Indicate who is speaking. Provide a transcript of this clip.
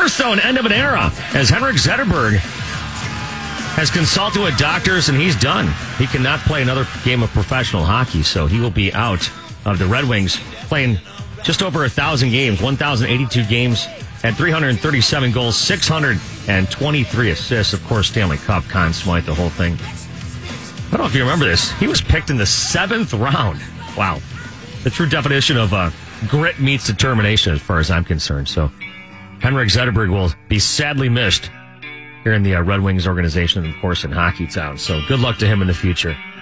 Speaker 1: course, though, an end of an era, as Henrik Zetterberg has consulted with doctors, and he's done. He cannot play another game of professional hockey, so he will be out of the Red Wings, playing just over 1,000 games, 1,082 games, and 337 goals, 623 assists. Of course, Stanley Cup, Conn Smythe, the whole thing. I don't know if you remember this. He was picked in the 7th round. Wow. The true definition of grit meets determination as far as I'm concerned. So Henrik Zetterberg will be sadly missed here in the Red Wings organization and, of course, in Hockey Town. So good luck to him in the future.